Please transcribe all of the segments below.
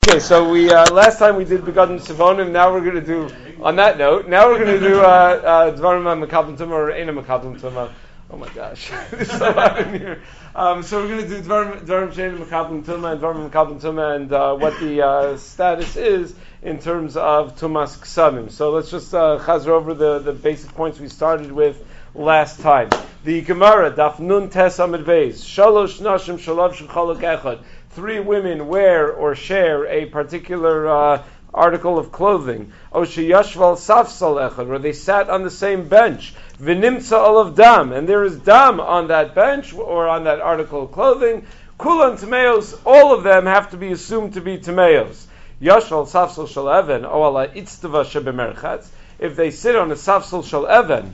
Okay, so we last time we did Begadim Sivonim. Now we're going to do, on that note, now we're going to do Dvarim Makablim Tumah or Eina Makablim Tumah. Oh my gosh, there's so hot in here. So we're going to do Dvarim Sheina Makablim Tumah and Dvarim Makablim Tumah and what the status is in terms of Tumas Ksamim. So let's just chazer over the basic points we started with last time. The Gemara, Daf Nun Tes Amid Beis, Shalosh Nashim Shalav Shechalok Echad. 3 women wear or share a particular article of clothing. Oshi Yashval Safsal Echad, where they sat on the same bench. V'nimtza olav dam, and there is dam on that bench or on that article of clothing. Kulan Tameos, all of them have to be assumed to be Tameos. Yashval Safsal Shal Even, Oala Itztava Shebemerchatz. If they sit on a Safsal Shal Even,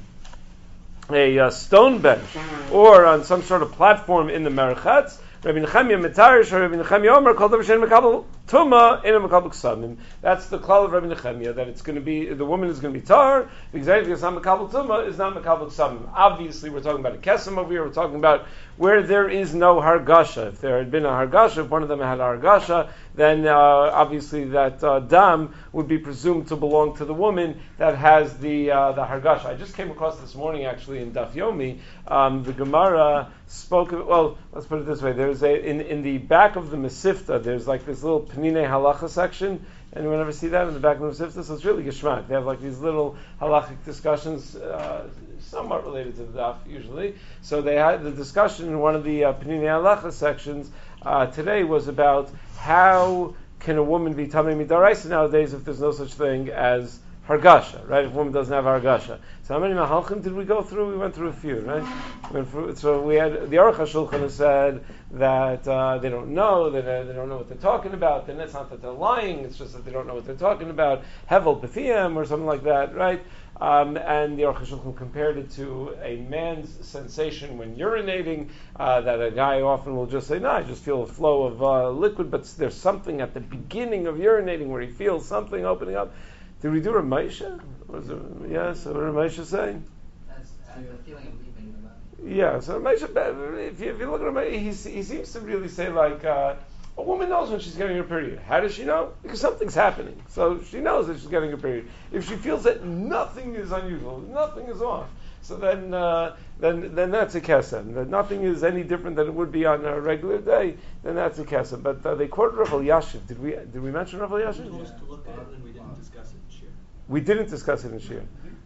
a stone bench, or on some sort of platform in the Merchatz, Rabbi Nechemia Mitarish or Rabbi Nechemia Omer called the Shein Makabel Tuma in a Makabel Ksamim. That's the klal of Rabbi Nechemia, that it's going to be, the woman is going to be tar, because anything that's not Makabel Tuma is not Makabel Ksamim. Obviously, we're talking about a kesem over here, we're talking about where there is no hargasha. If there had been a hargasha, if one of them had a hargasha, then obviously that dam would be presumed to belong to the woman that has the hargasha. I just came across this morning actually in Daf Yomi, the Gemara spoke of, well, let's put it this way, there's in the back of the Mesifta, there's like this little Penine Halacha section. Anyone ever see that in the back of the Mesifta? So it's really Geshmak. They have like these little halachic discussions, somewhat related to the daf usually. So they had the discussion in one of the Penine Halacha sections today was about how can a woman be Tamei Midaraisa nowadays if there's no such thing as Hargasha, right? If a woman doesn't have Hargasha. So how many Mahalchim did we go through? We went through a few, right? So we had, the Aruch HaShulchan has said that they don't know, they don't know what they're talking about. Then it's not that they're lying, it's just that they don't know what they're talking about. Hevel B'fiyam or something like that, right? And the Aruch HaShulchan compared it to a man's sensation when urinating, that a guy often will just say, no, I just feel a flow of liquid, but there's something at the beginning of urinating where he feels something opening up. Did we do Ramesha? Yes, what did Ramesha say? That's the feeling of leaving the body. Yeah, so Ramesha, if you look at Ramesha, he seems to really say like, a woman knows when she's getting her period. How does she know? Because something's happening. So she knows that she's getting her period. If she feels that nothing is unusual, nothing is off, so then that's a kesem. That nothing is any different than it would be on a regular day, then that's a kesem. But they quoted Rav Elyashiv. Did we mention Rav Elyashiv? We told us to look at it and we didn't discuss it in Shir. We didn't discuss it in Shir.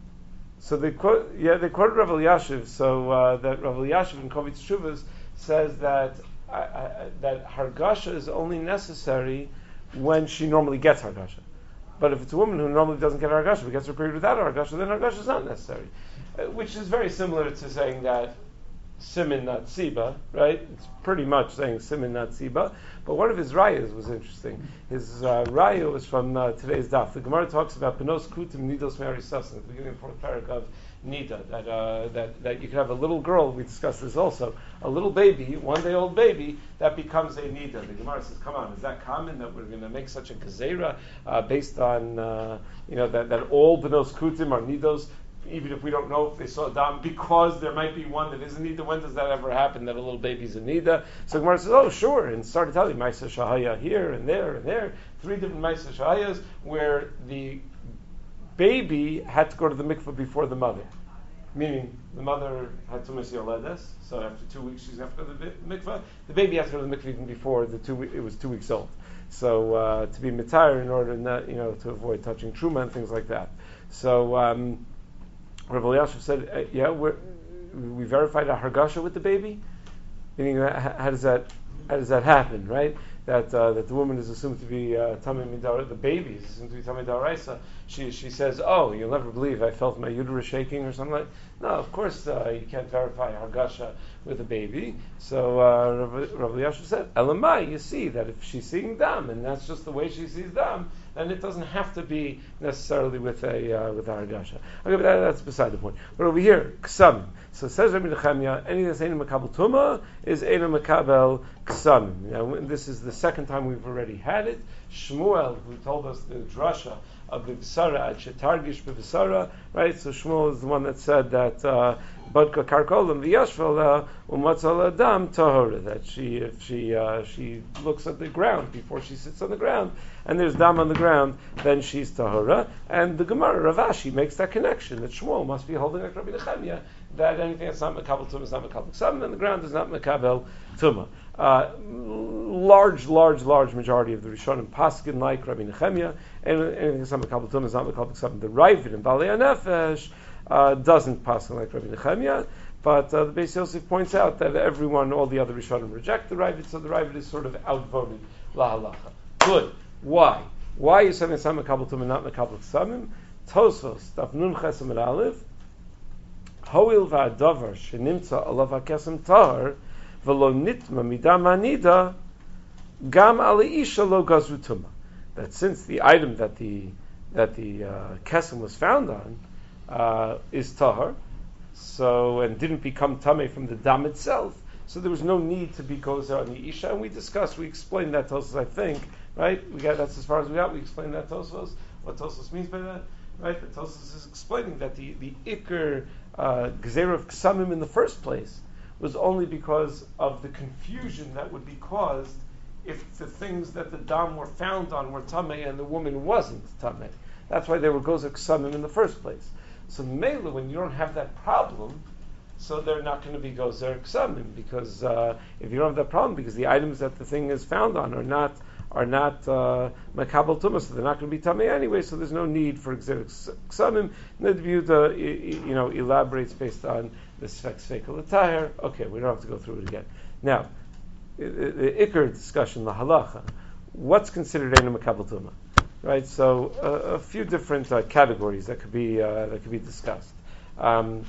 So they quoted Rav Elyashiv. So that Rav Elyashiv in Kovitz Shuvas says that that hargasha is only necessary when she normally gets hargasha. But if it's a woman who normally doesn't get hargasha, but gets her period without hargasha, then hargasha is not necessary. Which is very similar to saying that simin not siba, right? It's pretty much saying simin not siba. But one of his rayas was interesting. His raya was from today's daf. The Gemara talks about penos kutim nidos me'arisasin, at the beginning of the 4th parak of Nida, that you could have a little girl, we discussed this also, a little baby, 1-day-old baby, that becomes a Nida. The Gemara says, come on, is that common that we're going to make such a gezerah based on, that all benos kutim are Nidos, even if we don't know if they saw dam, because there might be one that is a nida. When does that ever happen, that a little baby's a nida? So Gemara says, oh, sure, and started telling Maisa Shahaya here and there and there, 3 different Maisa Shahayas, where the baby had to go to the mikveh before the mother. Meaning, the mother had tumas yoledes, so after 2 weeks she's going to go to the mikveh. The baby has to go to the mikveh even before it was 2 weeks old. So to be mitar in order not, to avoid touching truma and things like that. So Rav Elyashiv said, we verified a hargasha with the baby. Meaning, how does that happen, right? That the woman is assumed to be tamei midar, the baby is assumed to be tamei midaraisa. She says, oh, you'll never believe I felt my uterus shaking or something like that. No, of course you can't verify hargasha with a baby. So Rav Elyashiv said, elamai, you see that if she's seeing dam and that's just the way she sees dam, then it doesn't have to be necessarily with a hargasha. Okay, but that's beside the point. But over here, ksamim. So says Rabbi Nechemia, anything that's Eina Makabel Tumah is Eina Makabel Ksamim. Now, this is the second time we've already had it. Shmuel, who told us the drasha of the Visara at Shetargish B'Visara, right? So Shmuel is the one that said that Bodka karkolim v'yashvel u'matzal adam tahora. That if she looks at the ground before she sits on the ground, and there's dam on the ground, then she's tahora. And the Gemara Rav Ashi makes that connection that Shmuel must be holding like Rabbi Nechemia, that anything that's not mekabel tumah is not mekabel ksam, and the ground is not mekabel tumah. Large majority of the Rishonim paskin like Rabbi Nechemia, and anything that's not mekabel tumah is not mekabel ksam. The Ravid and Balei Nefesh doesn't paskin like Rabbi Nechemia, but the Beis Yosef points out that all the other Rishonim reject the Ravid, so the Ravid is sort of outvoted la halacha. Good. Why? Why is something that's not mekabel tumah not mekabel ksamim? Tosfos daf nun chesam and aleph. Hoil va'adavar shenimtza alav hakesem tahar v'lo nitma midam anida gam ali isha lo gazru tumah. That since the item that the kesem was found on is tahar, so and didn't become tamei from the dam itself, so there was no need to be gozer on the isha. And we explained that Tosfos, I think, right? That's as far as we got. We explained that Tosfos, what Tosfos means by that, right? The Tosfos is explaining that the ikar Gzeira of Ksamim in the first place was only because of the confusion that would be caused if the things that the dam were found on were Tameh and the woman wasn't Tameh. That's why there were Gozer Ksamim in the first place. So Mela, when you don't have that problem, so they're not going to be Gozer Ksamim, because if you don't have that problem, because the items that the thing is found on are not Makabal Tumah, so they're not going to be Tamei anyway, so there's no need for Gzeir Ksamim. Nidbiuda, elaborates based on the Sfek Sfekel L'Taher. Okay, we don't have to go through it again. Now, the Iker discussion, the Halacha, what's considered Eina Makabal Tumah? Right, so a few different categories that could be discussed. Let's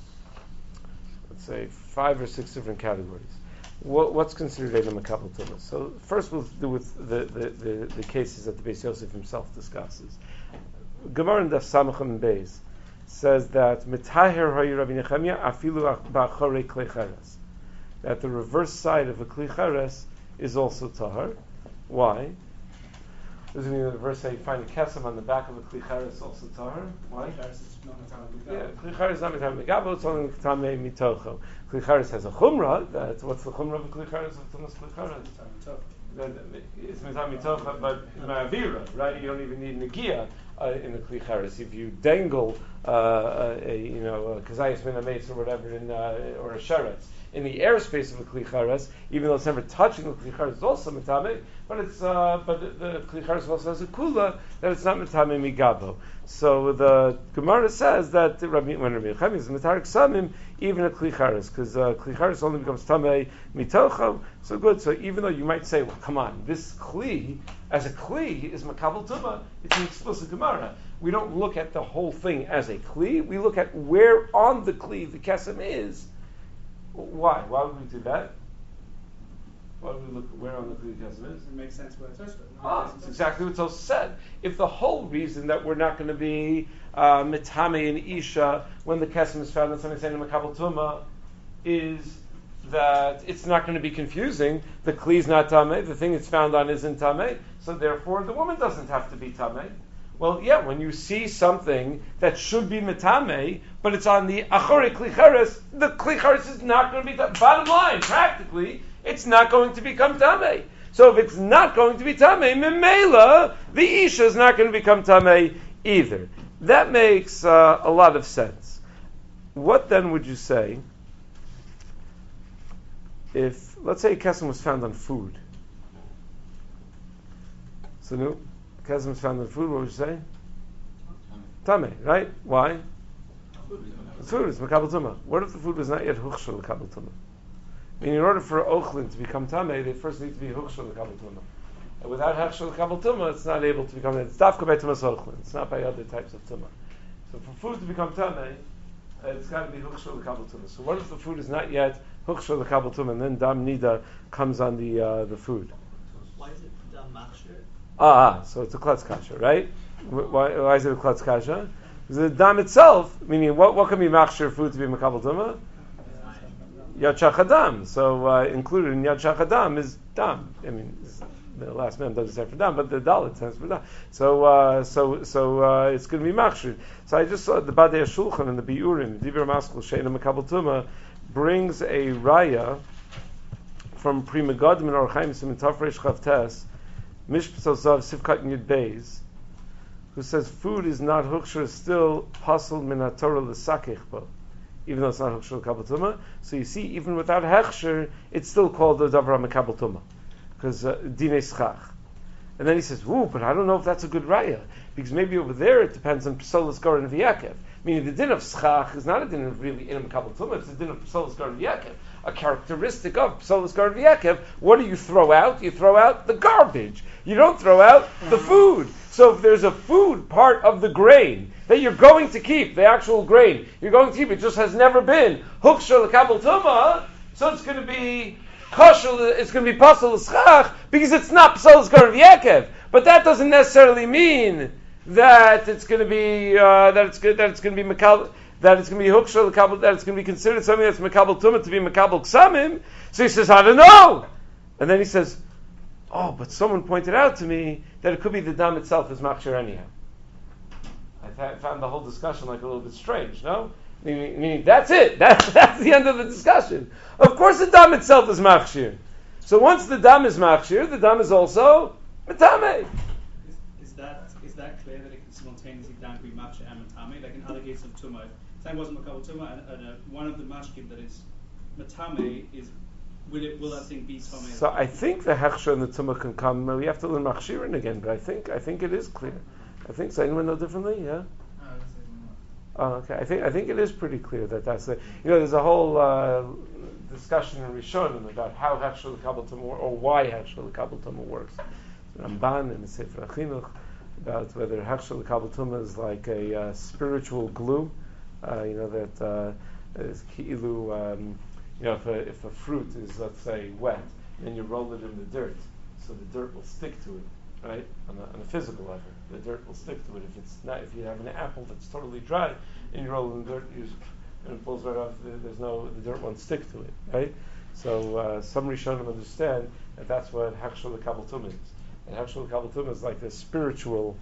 say 5 or 6 different categories. What's considered Eina Makabel Tumah? So first we'll do with the cases that the Beis Yosef himself discusses. Gemara in Daf Samachem Beis says that Mitaher Hayi Rabbi Nechemia Afilu Ba'achorei Klei Cheres, that the reverse side of a Klei Cheres is also tahar. Why? Doesn't mean the reverse side you find a kesem on the back of a Klei Cheres also tahar. Why? Yeah, Klei Cheres is not Mitamei Megabel, it's only Mitamei Mitocho. Klei Cheres has a chumrah. What's the chumrah of a Klei Cheres? What's the Klei Cheres? It's Mitamei Mitocho, but Ma'avira, right? You don't even need Negia in the Klei Cheres. If you dangle a Kazayas Min HaMeitz or whatever or a Sheretz in the airspace of a Kli Chares, even though it's never touching the Kli Chares, it's also Mitame, but the Kli Chares also has a Kula, that it's not Mitame Migabo. So the Gemara says that when Rabbi Nechemia is Mitar Ksamim, even a Kli Chares, because Kli Chares only becomes Tamei Mitocho, so good. So even though you might say, well, come on, this Kli, as a Kli, is Makabel Tumah, it's an explicit Gemara. We don't look at the whole thing as a Kli, we look at where on the Kli the Kesem is. Why? Why would we do that? Why would we look where on the Kli Kesem is? It makes sense what it's That's exactly what Tosfos said. If the whole reason that we're not going to be Mitame and Isha when the Kesem is found in something saying in Makabel Tumah is that it's not going to be confusing, the Kli is not Tameh, the thing it's found on isn't Tameh, so therefore the woman doesn't have to be Tameh. Well, yeah, when you see something that should be Mitame, but it's on the Achore Kli Chares, the Kli Chares is not going to be Tameh. Bottom line, practically, it's not going to become Tameh. So if it's not going to be Tameh, Memela, the Isha is not going to become Tameh either. That makes a lot of sense. What then would you say if, let's say, a Kesem was found on food? So, no? Kesem is found in food, what would you say? Tameh, right? Why? The food is Makabel Tumah. What if the food was not yet Huchshel Makabel Tumah? I mean, in order for Ochlin to become Tameh, they first need to be Huchshel Makabel Tumah. And without Huchshel Makabel Tumah, it's not able to become, it's Dafka by Tumas Ochlin. It's not by other types of Tumah. So for food to become Tameh, it's got to be Huchshel Makabel Tumah. So what if the food is not yet Huchshel Makabel Tumah, and then Dam Nida comes on the food? Why is it Dam Machshir? So it's a klutz kasha, right? Why is it a klutz kasha? Because the dam itself, meaning what can be machshir food to be makabel tumah? Yad shachadam. So included in yad shachadam is dam. I mean, The last mem doesn't stand for dam, but the dalet stands for dam. So it's going to be machshir. So I just saw the Badei Shulchan and the Biurim, the Divir Maskul Sheina Mekabel Tuma, brings a raya from Pri Megadim and Orach Chaim Siman Tafresh Chavtes, Mishpasal Zav Sivkat Yud Beis, who says food is not hukshir, still pasul min haTorah l'sakech bo, even though it's not hukshir l'kabel tuma. So you see, even without hechshir, it's still called the davar mekabel tuma, because dinei schach. And then he says, "Ooh, but I don't know if that's a good raya, because maybe over there it depends on psolas garin v'yakev. Meaning the din of schach is not a din of really in a mekabel tuma; it's a din of psolas garin v'yakev. A characteristic of psolas garin v'yakev. What do you throw out? You throw out the garbage. You don't throw out the food. So if there's a food part of the grain that you're going to keep, the actual grain you're going to keep, it just has never been hukshir l'kabel tuma, so it's going to be kosher. It's going to be pasul l'schach because it's not psolas garin v'yakev. But that doesn't necessarily mean that it's going to be that it's going to be mekabel, that it's going to be hukshir l'kabel, that it's going to be considered something that's mekabel tuma to be mekabel ksamim. So he says, I don't know. And then he says, oh, but someone pointed out to me that it could be the dam itself is machshir anyhow. I found the whole discussion like a little bit strange, no? Meaning that's it. That's the end of the discussion. Of course the dam itself is machshir. So once the dam is machshir, the dam is also metame. Is that clear that it can simultaneously dam be machshir and metame? Like in other cases of tumah, same wasn't makabel tumah, and one of the mashkim that is metame is. Will that thing be tumah? So I think the hechsher and the tumah can come. We have to learn machshirin again, but I think it is clear. I think so. Anyone know differently? Yeah. Oh, okay. I think it is pretty clear that that's the. There's a whole discussion in Rishonim about how hechsher l'kabel tumah or why hechsher l'kabel tumah works. Ramban in the Sefer HaChinuch about whether hechsher l'kabel tumah is like a spiritual glue. That is ki'ilu. If a fruit is, let's say, wet, then you roll it in the dirt, so the dirt will stick to it, right? On a physical level, the dirt will stick to it. If it's not, if you have an apple that's totally dry and you roll it in the dirt, and it pulls right off, the dirt won't stick to it, right? So some Rishonim understand that that's what hechsher l'kabel tumah is. And hechsher l'kabel tumah is like the spiritual,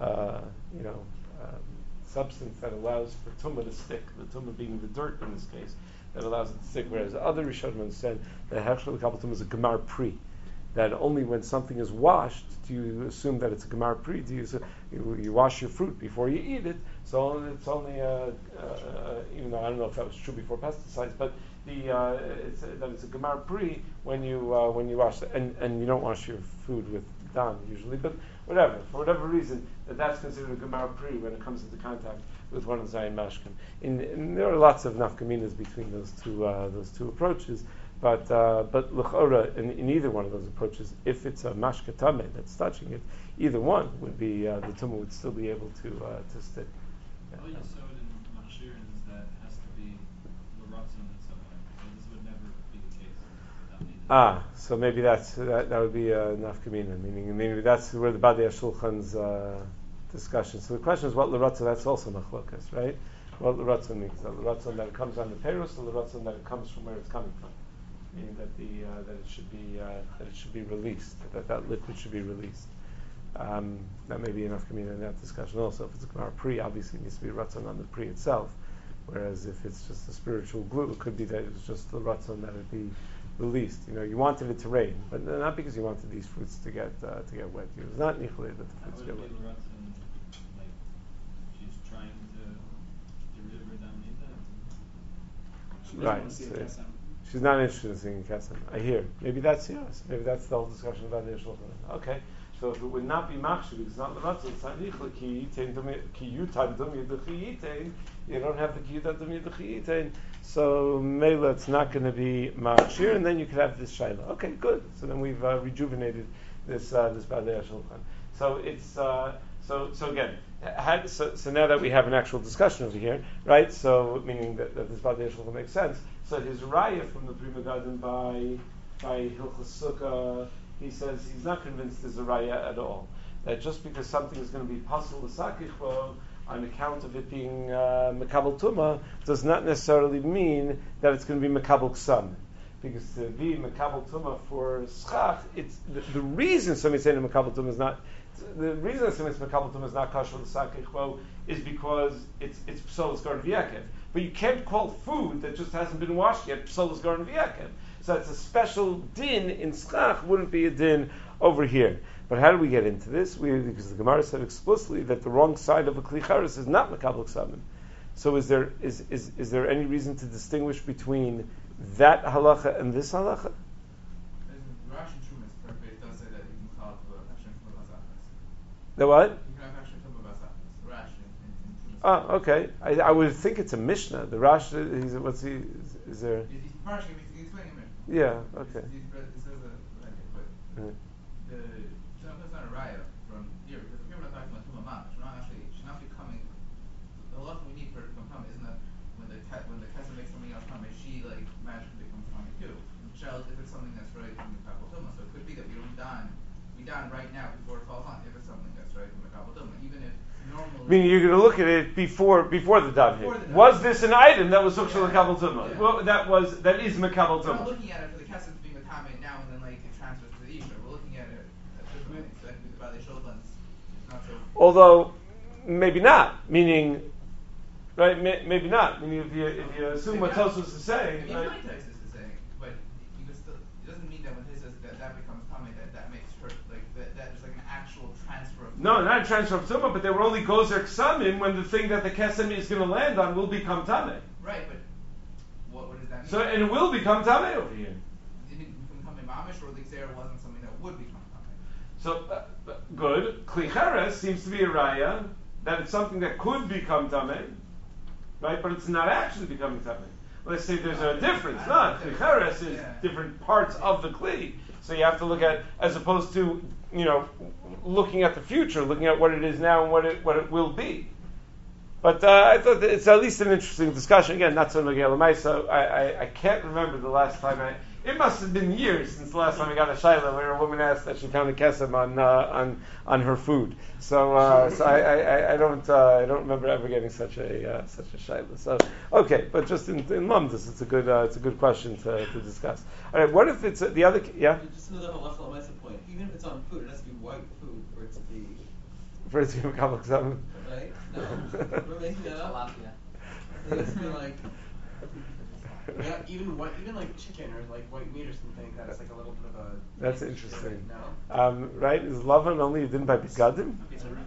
substance that allows for tumah to stick. The tumah being the dirt in this case. That allows it to stick, whereas other Rishonim understand that hechsher l'kabel tumah is a gemar pri. That only when something is washed do you assume that it's a gemar pri. You wash your fruit before you eat it, so it's only even though I don't know if that was true before pesticides, but it's a gemar pri when you wash it, and you don't wash your food with dam usually, but for whatever reason, that's considered a gemar pri when it comes into contact with one of Zayin Mashkim. And there are lots of nafkaminas between those two approaches, but l'chora in either one of those approaches, if it's a mashka tameh that's touching it, either one would be the tumah would still be able to stick. All you saw in machshir is that it has to be l'ratzon in some way. So this would never be the case. So maybe that would be a nafkamina, meaning maybe that's where the Badei Shulchan's discussion. So the question is what l'ratzon, that's also machlokas, right? What l'ratzon means. The l'ratzon that it comes on the peiros, or the l'ratzon that it comes from where it's coming from. Meaning that it should be released, that liquid should be released. That may be enough community in that discussion also. If it's a gemar pri, obviously it needs to be ratzon on the pri itself. Whereas if it's just a spiritual glue, it could be that it's just the ratzon that it be released. You wanted it to rain, but not because you wanted these fruits to get wet. It was not nichlei that the fruits get wet. Like she's trying to deliver down Right. She's not interested in singing kesem. I hear. Maybe that's the whole discussion about the Shulchan. Okay. So if it would not be machshir, it's not l'ratzon, it's not nichlei ki yutan dum yedachiyitein. You don't have the ki yutan dum yedachiyitein. So mela, it's not going to be machshir, and then you could have this shaila. Okay, good. So then we've rejuvenated this Badei Shulchan. So it's so again. So now that we have an actual discussion over here, right? So meaning that this Badei Shulchan makes sense. So his raya from the Pri Megadim by Hilchos Sukkah, he says he's not convinced there's a raya at all. That just because something is going to be pasul l'sakichbo on account of it being mekabel tumah does not necessarily mean that it's going to be mekabel ksam. because to be Makabal Tumah for Schach, it's the reason somebody saying Makabal Tumah is not. The reason somebody's Makabal Tumah is not kosher l'sakei is because it's psolas garden v'yakev. But you can't call food that just hasn't been washed yet psolas garden v'yakev. So that's a special din in Schach, wouldn't be a din over here. But how do we get into this? Because the Gemara said explicitly that the wrong side of a kli charis is not Makabal Ksabim. So is there any reason to distinguish between that halacha and this halacha? The what? Oh, okay. I would think it's a Mishnah. The Rash, what's he? Is there? He's explaining a Mishnah. Yeah. Okay. It says it's not a raya from here because we're not talking about tumah mamash. She's not becoming. The law we need for her to become tumah isn't that when the kesef makes something else tumah, she like magically becomes tumah too. Shell if it's something that's right from the kabel tumah, so it could be that we dine right now before it falls on. If it's something that's right from the kabel tumah, even if normally. Meaning you're going to look at it before the dam hit. Was this an item that was sukshal kabel tumah? Yeah. Well, that is makabel tumah. We're not looking at it for the kesef being with tameh now and then like it transfers to the isha. We're looking at it differently. So that could be about the shulchan. It's not so. Although maybe not. Meaning, right? Maybe not. Meaning if you assume what Tosfos is saying. I mean, Right? my text is saying, but you can still. It doesn't mean that when he says that becomes tameh that makes her like that is like an actual transfer of. No, not a transfer of tumah, but they were only gozer ksamim when the thing that the kesem is going to land on will become tameh. Right, but what does that mean? So and it will become tameh over here. Did it become a mamish, or the xer wasn't something that would become tameh? So good. Kli cheres seems to be a raya that it's something that could become tameh, right? But it's not actually becoming tameh. Let's say there's a difference. No, kli cheres is different parts of the kli. So you have to look at, as opposed to, looking at the future, looking at what it is now and what it will be. But I thought that it's at least an interesting discussion. Again, not so Nogei L'Maisa. I can't remember the last time it must have been years since the last time I got a shayla where a woman asked that she found a kesem on her food. So I don't remember ever getting such a shayla. So okay, but just in Lumdus, it's a good question to discuss. All right, what if it's the other? Yeah. Just another halacha l'maisa point. Even if it's on food, it has to be white food for it to be. For it to be makabel ksabim. Right? No, we're making that up. It has to be like. Yeah, even like chicken or like white meat or something. That's like a little bit of a. That's interesting. No. Right? Is Lavan only you didn't buy begadim?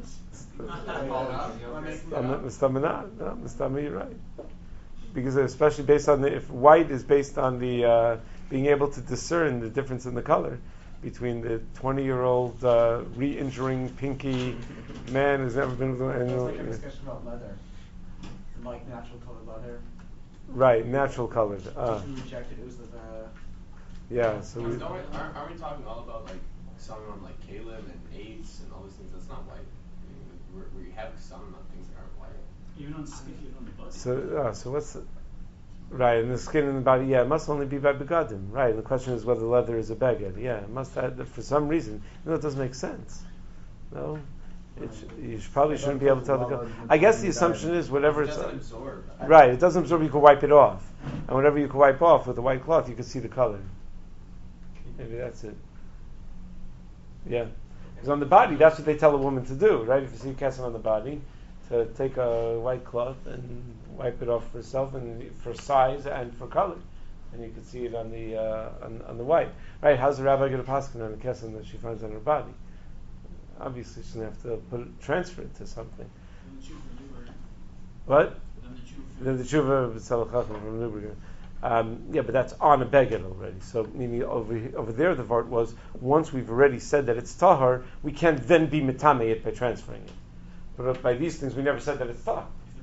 I'm not Mistama. No, Mistama, you're right. Because especially based on if white is based on the being able to discern the difference in the color between the 20-year-old re-injuring pinky man who's never been with It's like a discussion about leather, like natural colored leather. Right, natural colored. Rejected. It was the. Yeah. So Are we talking all about like selling on like Caleb and AIDS and all these things? That's not white. I mean, we have selling on things that aren't white. Even on skin, even on the body. So what's right? And the skin and the body. Yeah, it must only be by begadim. Right. And the question is whether leather is a beged. Yeah, it must have for some reason. It doesn't make sense. No. You probably shouldn't be able to tell the color. I guess the assumption is whatever it's doesn't absorb. Right, it doesn't absorb. You can wipe it off, and whatever you can wipe off with a white cloth, you can see the color. Maybe that's it. Yeah, because on the body, that's what they tell a woman to do, right? If you see a kesem on the body, to take a white cloth and wipe it off for herself and for size and for color, and you can see it on the on the white. Right? How's the rabbi going to paskin on a kesem that she finds on her body? Obviously, she's going to have to transfer it to something. What? Then the tshuva of Tzalach Chacham from Lubriger. Yeah, but that's on a beged already. So, meaning over there, the vart was once we've already said that it's tahar, we can't then be mitame it by transferring it. But by these things, we never said that it's tahar.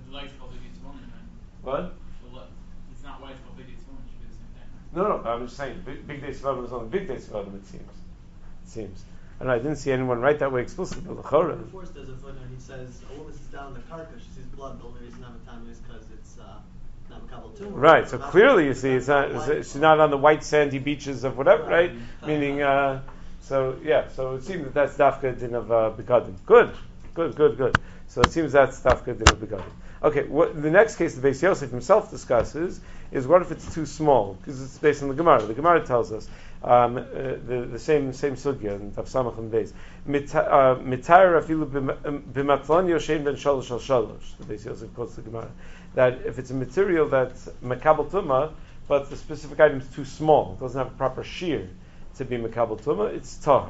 What? It's not white for big it's woman. It should be the same thing. No. But I'm just saying, big day tzvadim is only big day tzvadim. It seems. And I didn't see anyone write that way explicitly. But the Chorah. Before there's a footnote, he says a woman sits down on the carcass, she sees blood. The only reason not time is because it's not makabel tumah. Right. So clearly, you see, it's not. She's not on the white sandy beaches of whatever. Right. Meaning. So it seems that's dafka din of begadim. Good. Good. So it seems that stuff good in begadim. Okay, the next case the Beis Yosef himself discusses is what if it's too small? Because it's based on the Gemara. The Gemara tells us the same sugya in Tav Samach and Beis. Mitar afilu b'matlan yoshein ben shalosh al shalosh. The Beis Yosef quotes the Gemara that if it's a material that's makabel tumah, but the specific item is too small, it doesn't have a proper shear to be makabel tumah, it's tahar.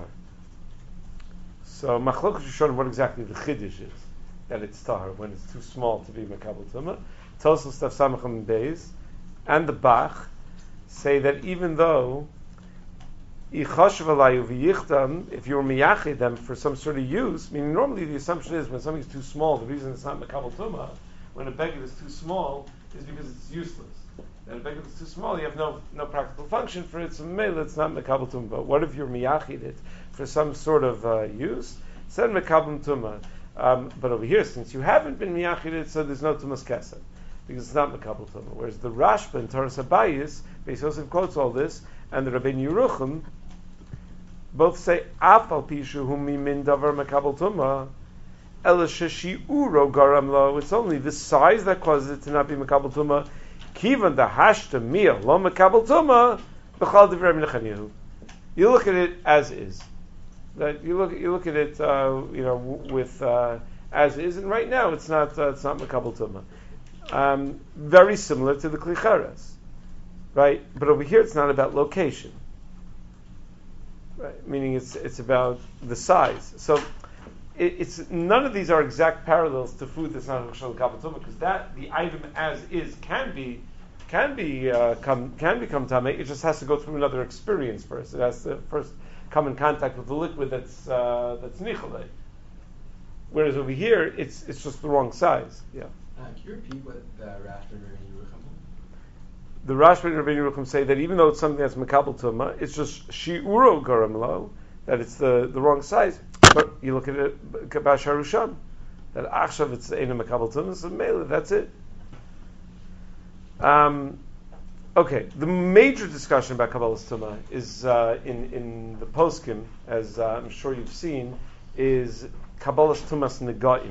So Machlokes Rishonim, what exactly the chiddush is that it's tahar when it's too small to be makabel tumah. Tosfos Tav Samach and Beis and the Bach say that even though if you were miyachid them for some sort of use, meaning normally the assumption is when something's too small, the reason it's not makabel tumah, when a beged is too small, is because it's useless. And a beged is too small, you have no practical function for it, so maybe it's not makabel tumah. But what if you're miyachid it for some sort of use? Send makabel tumah. But over here, since you haven't been miyachid it, so there's no tumas kesed, because it's not makabel tumah. Whereas the Rashba and Toras Habayis, Beis Yosef quotes all this, and the Rabbeinu Yerucham both say af al pishu hu mimin davar makabel tumah ela sheshiuro garam lo. It's only the size that causes it to not be makabel tumah. Kivan the hashta mia lo makabel tumah b'chal divrei Menachem. You look at it as is. That you look at it, with as is, and right now it's not makabel tumah. Very similar to the klicheres, right? But over here it's not about location. Right, meaning it's about the size. So it's none of these are exact parallels to food that's not makabel tumah, because the item as is can become tamei. It just has to go through another experience first. It has to first come in contact with the liquid that's nicholei. Whereas over here it's just the wrong size. Yeah. Can you repeat what the Rashba and Yerucham? The Rashba and Rabbeinu Yerucham say that even though it's something that's makabel tumah, it's just shi'uro garam lo, that it's the wrong size. But you look at it kabash harusham, that achshav it's ein makabel tumah, so mele, that's it. Okay, the major discussion about kabbalas tumah is in the poskim, as I'm sure you've seen, is kabbalas tumas negaim.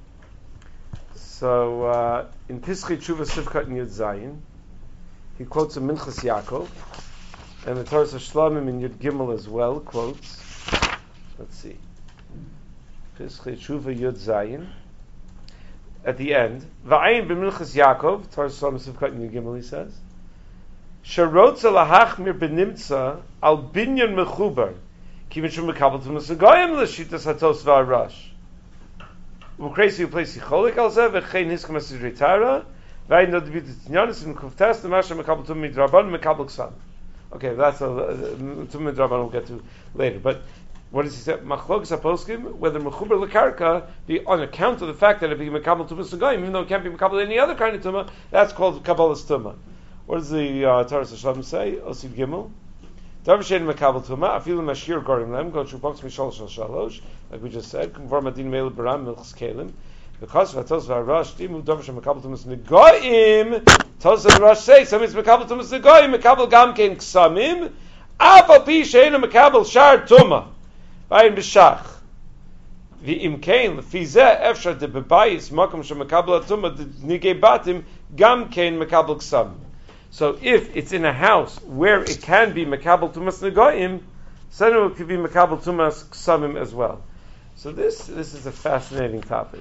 So in Pischei Tshuva Sivkat in Yud Zayin, he quotes a Minchas Yaakov, and the Toras HaShlamim in Yud Gimel as well quotes. Let's see, Pischei Tshuva Yud Zayin. At the end, Va'ayin b'Minchas Yaakov, Toras HaShlamim Sivkat in Yud Gimel, he says, Sharotza lahachmir benimtza al binyan mechubar, kivin shu mekabel tumas hagoyim l'shitas hatos v'arash. U'kreisi u'plesi cholik al zeh v'chein hiskam asidrei tara v'ayin no debit t'nyanis in kuftas l'masha mekabel tum midraban mekabel ksam. Okay, that's tum midraban we'll get to later. But what does he say? Machlokes haposkim, whether mechubar l'karka be on account of the fact that it be mekabel tumas hagoyim, even though it can't be mekabel any other kind of tumah, that's called kabbalas tumah. What does the Toras HaShlamim say? Osid Gimel. Davar she'ein makabel tumah, afilu mashir gorim lem, go to box mishalosh al shalosh, like we just said, conform adin meil baram milchs kelim. Because vatos v'arash dimu davar she'ein makabel tumas negoim, tos v'arash say, some is makabel tumas negoim, makabel gam kein ksamim, af al pi she'ein makabel shar tumah, v'ayin b'shach. V'im kein lefi zeh efshar de bebayis makom she'makabel tumah nigei batim gam kein makabel ksamim. So if it's in a house where it can be makabel tumas negoim, then it could be makabel tumas ksamim as well. So this is a fascinating topic.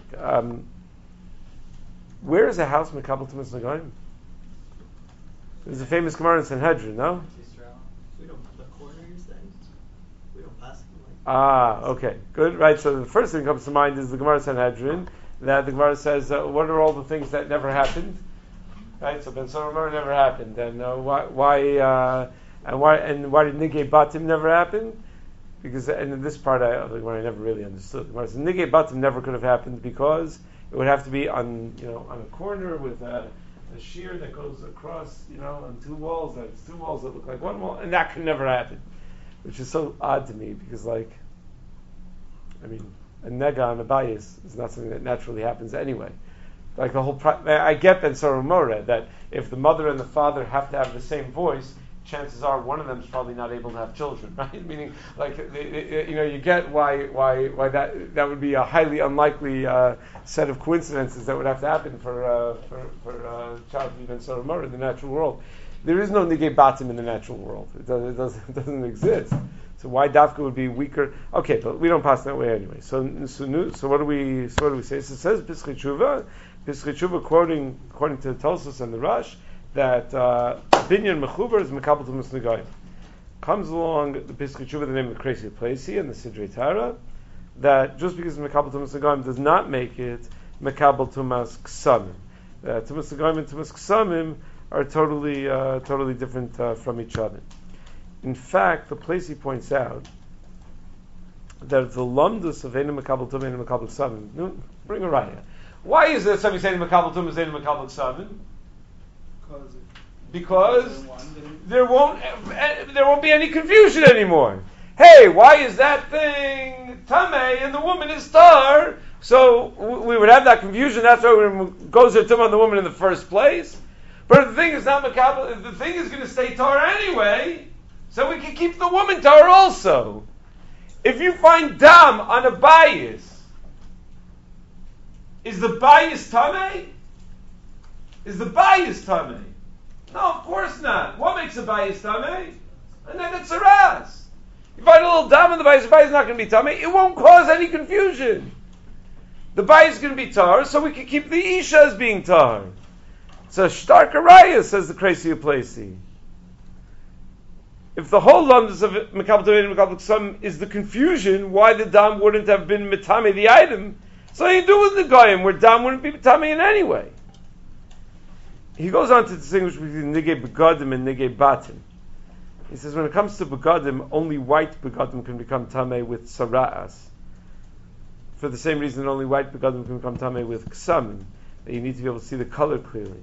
Where is a house makabel tumas negoim? There's a famous Gemara in Sanhedrin, no? We don't the corner you say. We don't pass it like. Okay, good. Right. So the first thing that comes to mind is the Gemara in Sanhedrin. That the Gemara says, what are all the things that never happened? Right, so Ben Soromar never happened, and why did Nigei Batim never happen? Because, and in this part I never really understood. Nigei Batim never could have happened because it would have to be on a corner with a shear that goes across, on two walls. That's two walls that look like one wall, and that could never happen, which is so odd to me because, a nega on a bias is not something that naturally happens anyway. Like the whole, I get Ben Soromore that if the mother and the father have to have the same voice, chances are one of them is probably not able to have children, right? Meaning, like, you get why that would be a highly unlikely set of coincidences that would have to happen for a child to be ben Sarah Mara in the natural world. There is no Nigei Batim in the natural world. It doesn't exist. So why Dafka would be weaker? Okay, but we don't pass that way anyway. So what do we say? So it says Pischei Tshuva quoting according to Tosfos and the Rush that Binyan Mechuber is Mekabel Tumas Negayim. Comes along the Pischei Tshuva, the name of the Kreisi Plesi and the Sidrei Tara, that just because Mekabel Tumas Negayim does not make it Mekabel Tumas Ksamim. Tumas Negayim and Tumas Ksamim are totally different from each other. In fact, the Plesi points out that the Lamdus of Eina Mekabel Tumah and Mekabel Ksamim. Bring a raya. Why is there something saying Mekabel Tumah is Eina Mekabel Ksamim? Because there won't be any confusion anymore. Hey, why is that thing Tameh and the woman is Tar? So we would have that confusion. That's why we goes there Tumah on the woman in the first place. But the thing is not Mekabel. The thing is going to stay Tar anyway, so we can keep the woman Tar also. If you find Dam on a bias, is the bias Tameh? Is the bias Tameh? No, of course not. What makes a bias Tameh? And then it's a ras. You find a little Dam on the bias is not going to be Tameh. It won't cause any confusion. The bias is going to be Tar, so we can keep the Isha as being Tar. So Shtar Karaya, says the Kreisi Plesi. If the whole London of Mekabel Tumah and Mekabel Ksamim is the confusion, why the Dam wouldn't have been Mitame the item, so you do with the Goyim, where Dam wouldn't be Mitame in any way. He goes on to distinguish between Nigei Begadim and Nigei Batim. He says when it comes to Begadim, only white Begadim can become Tameh with Sara'as. For the same reason, only white Begadim can become Tameh with Ksamim. That you need to be able to see the color clearly.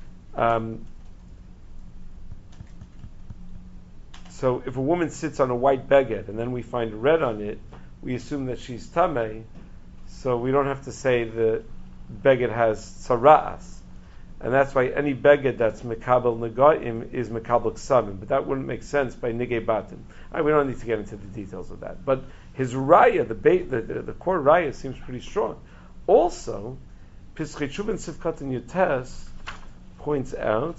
So if a woman sits on a white beged and then we find red on it, we assume that she's Tameh, so we don't have to say the beged has Sara'as. And that's why any beged that's Mekabel Negaim is Mekabel Ksamim. But that wouldn't make sense by Nigei Batim. We don't need to get into the details of that. But his raya, the core raya seems pretty strong. Also, Pischei Tshuva and Sivkat and Yotes points out,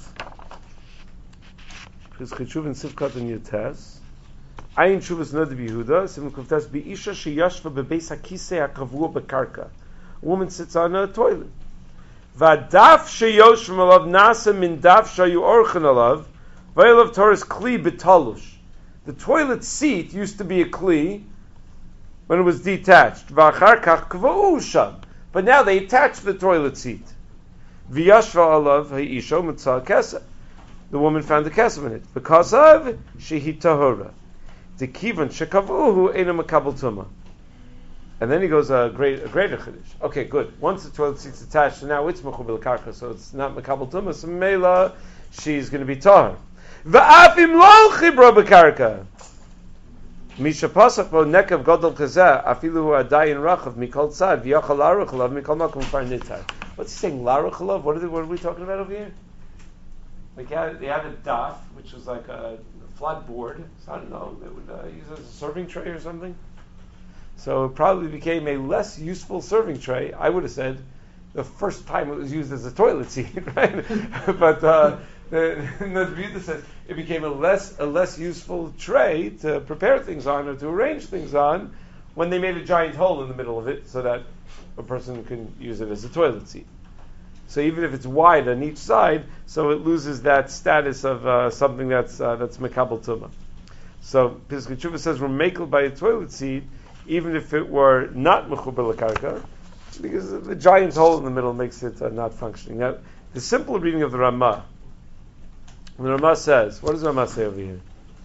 Pischei Tshuva and Sivkat and Yotes, Ayin Tshuvas Nod Yehuda, Simukuvtas Biisha Sheyashva Bebeis Hakisei HaKavua Bekarka. A woman sits on a toilet. V'adaf sheyoshvim alav nasa min daf shayu orchen alav v'elav Torah's kli betalush. The toilet seat used to be a kli when it was detached. V'achar kach kva'u sham. But now they attached the toilet seat. V'yashva alav ha'isho mitzah kesef. The woman found a kesef in it because of shehi tahora. The kivan shekavuhu eina makabel tumah. And then he goes a greater chiddush. Okay, good. Once the toilet seat's attached, so now it's mechubel karka, so it's not makabel tumah. So mela, she's going to be tahor. Va'afim lo chibra bekarka. Misha pasach bo nekav gadol kazeh afilu hu adayin rachav mikol tzad v'yachal laruch alav mikol makom far nitar. What's he saying? Laruch alav? What are we talking about over here? Like they had a daf, which was like a flat board. So I don't know. They would use it as a serving tray or something. So it probably became a less useful serving tray. I would have said the first time it was used as a toilet seat, right? But the Rebbe says it became a less useful tray to prepare things on or to arrange things on when they made a giant hole in the middle of it so that a person can use it as a toilet seat. So even if it's wide on each side, so it loses that status of something that's Mekabel Tumah. So Pischei Tshuva says we're makel by a toilet seat, even if it were not mechuber l'karka, because the giant hole in the middle makes it not functioning. Now, the simple reading of the Ramah, the Ramah says, what does the Ramah say over here?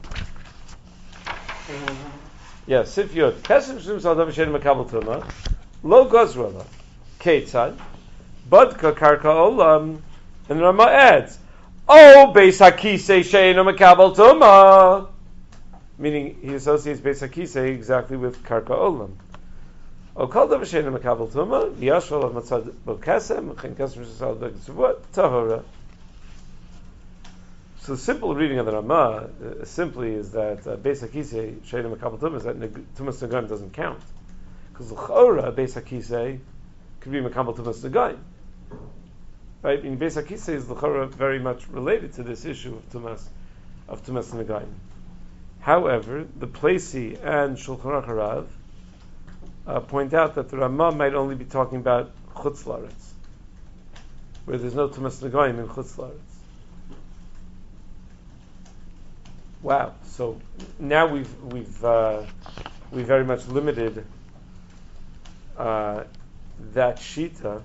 Yeah, Sif Yod. Kesem shum saldav shein makabel tumah, lo gozrala, ketzad, badka karka olam, and the Ramah adds, oh, beis hakisei shein makabel tumah. Meaning he associates Beis HaKisei exactly with Karka Olam. O kol davar she'eino makabel tumah, v'yashva alav matzad bo kesem, v'chein kesem shesal b'gzuvot tahora. So the simple reading of the Ramah simply is that Beis HaKisei Sheina Makabel Tumas, that Tumas Nagaim doesn't count, because l'chora Beis HaKisei could be Makabel Tumas Nagaim, right? In Beis HaKisei is l'chora very much related to this issue of Tumas Nagaim. However, the Placey and Shulchan Aruch Harav point out that the Ramah might only be talking about Chutz La'aretz, where there's no Tumas Nagaim in Chutz La'aretz. Wow! So now we've very much limited that shita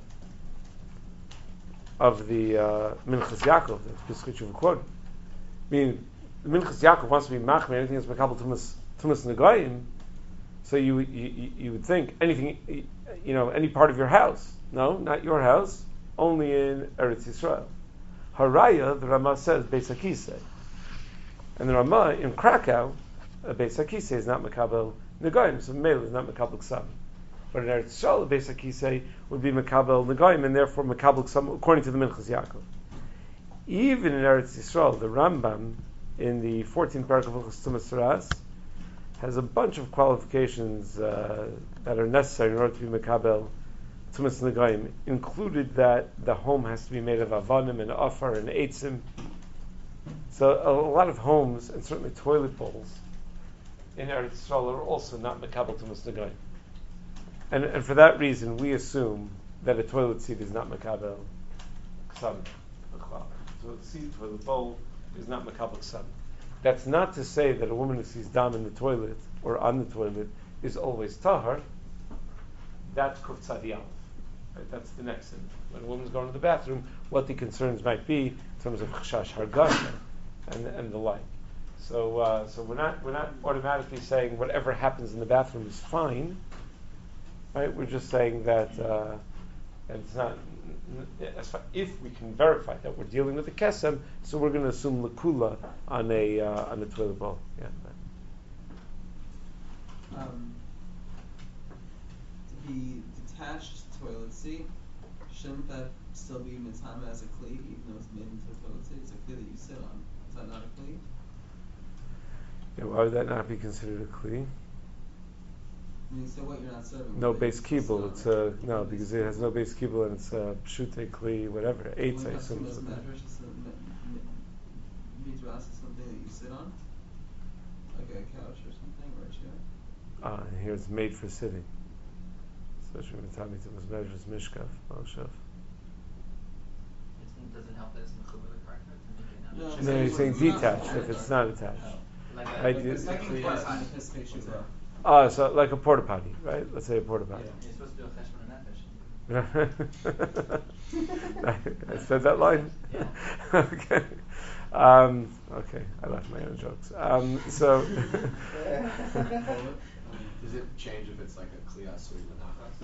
of the Minchas Yaakov that Pischei Tshuva quoted. Meaning, the Minchas Yaakov wants to be machmir anything that's makabel tumas negayim. So you would think anything, any part of your house. No, not your house. Only in Eretz Yisrael. Haraya, the Ramah says Beis HaKisei. And the Ramah in Krakow, Beis HaKisei is not Makabel Negayim, so Mele is not Makabel Ksam. But in Eretz Yisrael, Beis HaKisei would be Makabel Negayim, and therefore Makabel Ksam, according to the Minchas Yaakov. Even in Eretz Yisrael, the Rambam, in the 14th paragraph of Tumas Ras, has a bunch of qualifications that are necessary in order to be Makabel Tumas Negayim, included that the home has to be made of Avanim and Afar and Eitzim. So a lot of homes, and certainly toilet bowls, in Eretz Yisrael are also not Makabel Tumas Negayim. And for that reason, we assume that a toilet seat is not Makabel Ksam. Toilet seat, toilet bowl is not Makabel Ksam. That's not to say that a woman who sees dam in the toilet or on the toilet is always tahar. That's Kuf Tzadi Aleph. Right? That's the next thing. When a woman's going to the bathroom, what the concerns might be in terms of chashash hargasha and the like. So we're not automatically saying whatever happens in the bathroom is fine. Right? We're just saying that and it's not. If we can verify that we're dealing with a kesem, so we're going to assume lakula on a toilet bowl. Yeah. The detached toilet seat, shouldn't that still be mitama as a kli, even though it's made into a toilet seat? It's a kli that you sit on. Is that not a kli? Yeah, why would that not be considered a kli? I mean, so what you're not serving? No base kibble. It's no, because it has no base kibble and it's pshute kli, whatever. Eitz, I assume. Midrash is something that you sit on, like a couch or something, or a chair. And here it's made for sitting. Especially when Tommy was measures mishkav, moshav. Does it help that it's mechubar the carpet? No, you're saying detached if it's not attached. It's like in class on the Pischei Tshuva. So like a porta potty, right? Let's say a porta potty. Yeah. You're supposed to do a cheshbon and nefesh. I said that line? Yeah. Okay. Okay, I left my own jokes. So does it change if it's like a kliyas or menachas?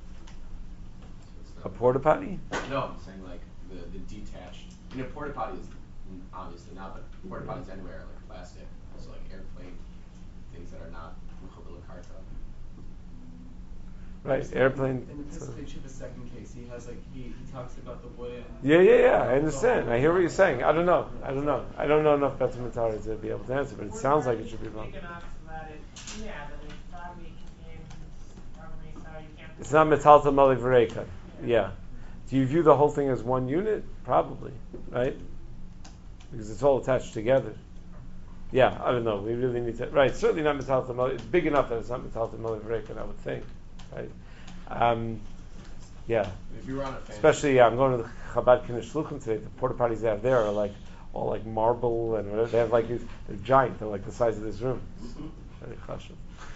A porta potty? No, I'm saying like the detached. A porta potty is obviously not, but porta potties anywhere are like plastic, also like airplane things that are not muchabil karta. Right, airplane. In the Pischei Tshuva second case, he has he talks about the wood. Yeah. I understand. I hear what you're saying. I don't know. I don't know enough about the Matari to be able to answer, but it sounds like it should be wrong. It's not metalta mali v'reika. Yeah. Do you view the whole thing as one unit? Probably, right? Because it's all attached together. Yeah, I don't know. We really need to. Right, certainly not metalta mali. It's big enough that it's not metalta mali v'reika, I would think. Right? Yeah. If you were on a especially, I'm going to the Chabad Kiddush Shluchim today. The porta potties they have there are all like marble and whatever. They have they're giant. They're like the size of this room. Very chashuv.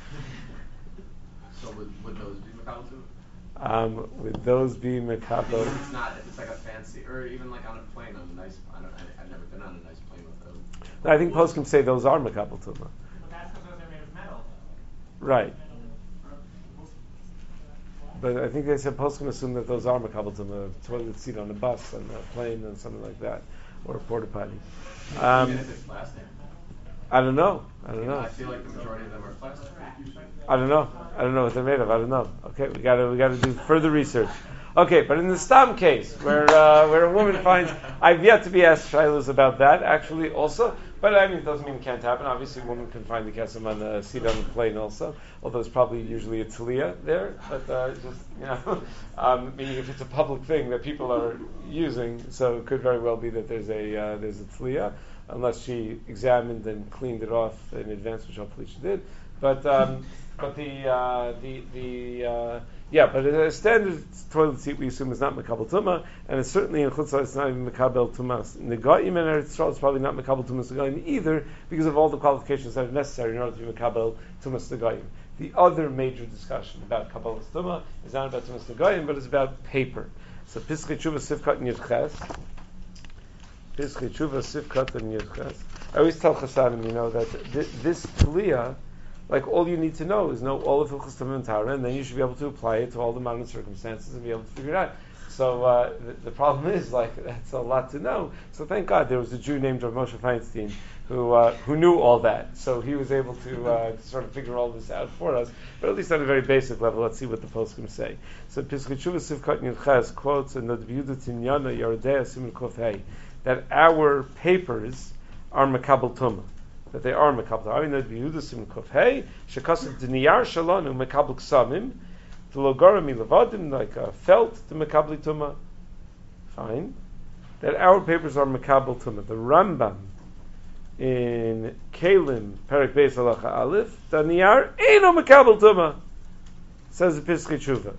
So would those be makabel too? Would those be makabel? If it's not, if it's like a fancy, or even like on a plane on a nice. I've never been on a nice plane with those. No, I think poskim say those are makabel tuma. Well, that's because those are made of metal. Right. But I think they said poskim assume that those are makabel tuma, a toilet seat on a bus and a plane and something like that, or a porta potty. Even if it's plastic. I don't know. I feel like the majority of them are plastic. I don't know what they're made of. I don't know. Okay, we gotta do further research. Okay, but in the Stam case, where a woman finds, I've yet to be asked shilas about that, actually, also. But I mean, it doesn't mean it can't happen. Obviously, a woman can find the kesem on the seat on the plane also, although it's probably usually a taliah there. But meaning if it's a public thing that people are using, so it could very well be that there's a taliah, unless she examined and cleaned it off in advance, which hopefully she did. But a standard toilet seat we assume is not mekabel tuma, and it's certainly in chutzah it's not even mekabel tumas. Negaim and Eretz Yisrael is probably not mekabel tumas negaim either, because of all the qualifications that are necessary in order to be mekabel tumas negaim. The other major discussion about kabbalas tuma is not about tumas negaim, but it's about paper. So Piskei Tshuva Sivkat and Yudches. Piskei Tshuva Sivkat and Yudches. I always tell Chasanim, that this Taliah, like all you need to know is know all of Hilchos Tumah and Tahara, and then you should be able to apply it to all the modern circumstances and be able to figure it out. So the problem is, that's a lot to know. So thank God there was a Jew named Rav Moshe Feinstein who knew all that. So he was able to sort of figure all this out for us. But at least on a very basic level, let's see what the poskim say. So Piskei Tshuva Sivkat Yudches quotes in the Yehuda Tinyana Yardea Siman Kuf Hey that our papers are mekabel tumah. That they are mekabel tumah. I mean, the Yehuda Siman Kuf Hey shekasav d'niyar shalanu mekabel ksamim d'logara milavadim, like a felt to mekabel tumah. Fine. That our papers are mekabel tumah. The Rambam in Kelim Perek Beis Halacha Aleph, the niyar eino mekabel tumah, says the Piskei Tshuva.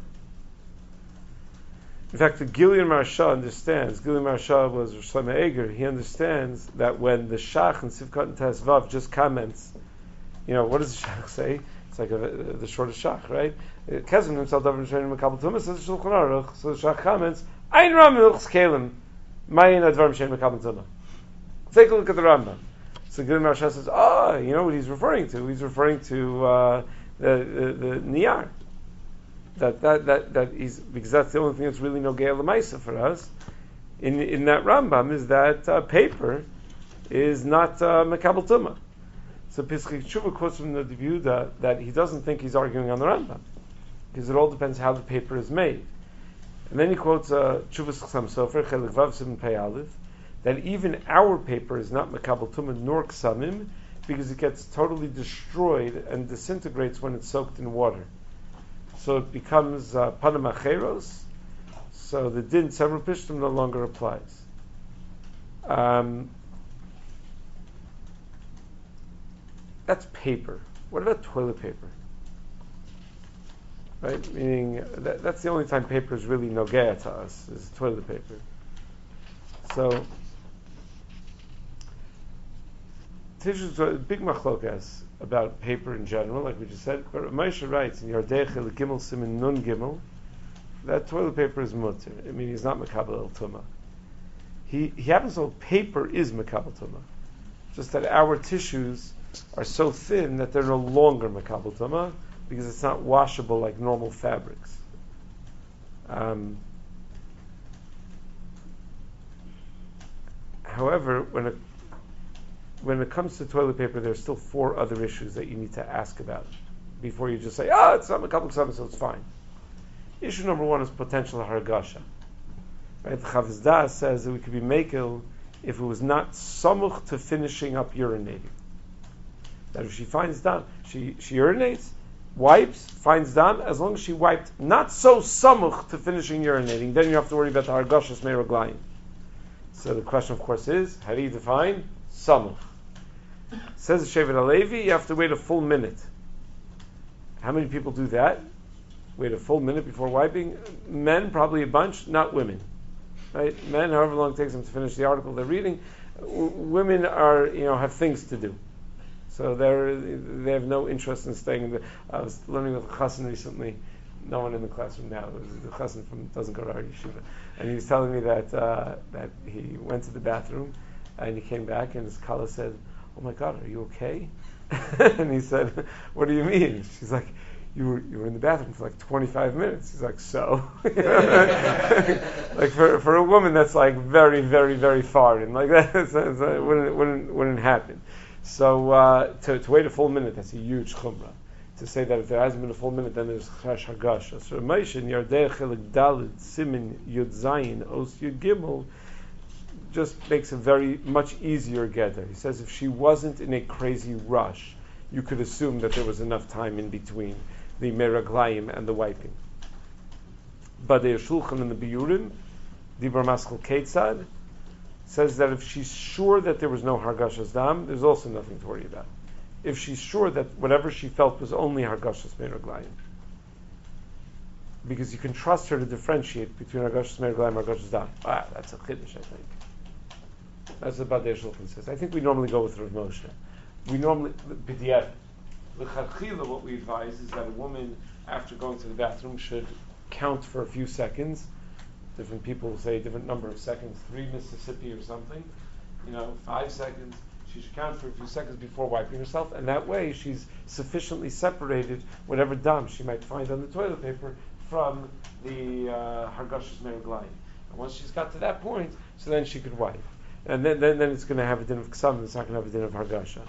In fact, the Gilead Maharsha understands. Gilead Maharsha was Rosh Shlomo Eger. He understands that when the Shach and Sivkat and Tesvav just comments, what does the Shach say? It's like the shortest Shach, right? Kezim himself Davar Shreinim Mekabel Tumah says Shulchan Aruch. So the Shach comments, Ein Ram Milchs Kelim, Mayin Advarim Shreinim Mekabel Tumah. Take a look at the Rambam. So Gilead Maharsha says, you know what he's referring to? He's referring to the Niyar. That is, because that's the only thing that's really nogei l'maisa for us in that Rambam is that paper is not mekabel tumah. So Piskei Tshuva quotes from the Yehuda that he doesn't think he's arguing on the Rambam because it all depends how the paper is made. And then he quotes Tshuvas Chasam Sofer Chelik Vav Siman Pei Aleph that even our paper is not mekabel tumah nor ksamim because it gets totally destroyed and disintegrates when it's soaked in water. So it becomes panamacheros. So the din several pishtim no longer applies. That's paper. What about toilet paper? Right? Meaning that's the only time paper is really nogea to us is toilet paper. So Tish's a big machlokas about paper in general, like we just said. But Moshe writes in Yardei Chilek Gimel Siman Nun Gimel that toilet paper is mutter. I mean, he's not mekabel el tumah. He happens to know paper is mekabel tumah. Just that our tissues are so thin that they're no longer mekabel tumah because it's not washable like normal fabrics. However, when it comes to toilet paper, there are still 4 other issues that you need to ask about before you just say, it's not mekabel tumah, so it's fine. Issue number 1 is potential hargasha. Right? The Chavez Da'as says that we could be mekel if it was not samuch to finishing up urinating. That if she finds dam, she urinates, wipes, finds dam, as long as she wiped not so samuch to finishing urinating, then you have to worry about the hargashas meiraglayim. So the question, of course, is, how do you define samuch? Says the Shevet HaLevi, you have to wait a full minute. How many people do that? Wait a full minute before wiping? Men, probably a bunch, not women. Right? Men, however long it takes them to finish the article they're reading. Women are, have things to do. So they have no interest in staying in the... I was learning with a chassan recently. No one in the classroom now. It was the chassan from doesn't go to our yeshiva. And he was telling me that he went to the bathroom and he came back and his kala said, "Oh my God, are you okay?" And he said, "What do you mean?" She's like, You were in the bathroom for like 25 minutes. He's like, so? Like for a woman, that's like very, very, very far. And like that, it wouldn't happen. So to wait a full minute, that's a huge chumrah. to say that if there hasn't been a full minute, then there's chash hagasha. So Moshe in Yardei Chelik Dalid Simin Yud Zayin Os Yud Gimel just makes a very much easier gather. He says if she wasn't in a crazy rush, you could assume that there was enough time in between the meraglayim and the wiping. But the Shulchan and the Biyurim, Dibur Maskal Ketzad, says that if she's sure that there was no Hargashas Dam, there's also nothing to worry about. If she's sure that whatever she felt was only Hargashas Meraglayim. Because you can trust her to differentiate between Hargashas Meraglayim and Hargashas Dam. That's a Chiddush, I think. That's what Badei Shulchan says. I think we normally go with Rav Moshe. We normally, B'diavad, L'chadchila, what we advise is that a woman, after going to the bathroom, should count for a few seconds. Different people say a different number of seconds, 3 Mississippi or something, 5 seconds. She should count for a few seconds before wiping herself, and that way she's sufficiently separated whatever dam she might find on the toilet paper from the Hargashas Meraglayim. And once she's got to that point, so then she could wipe. And then it's going to have a din of ksam, it's not going to have a din of Hargasha.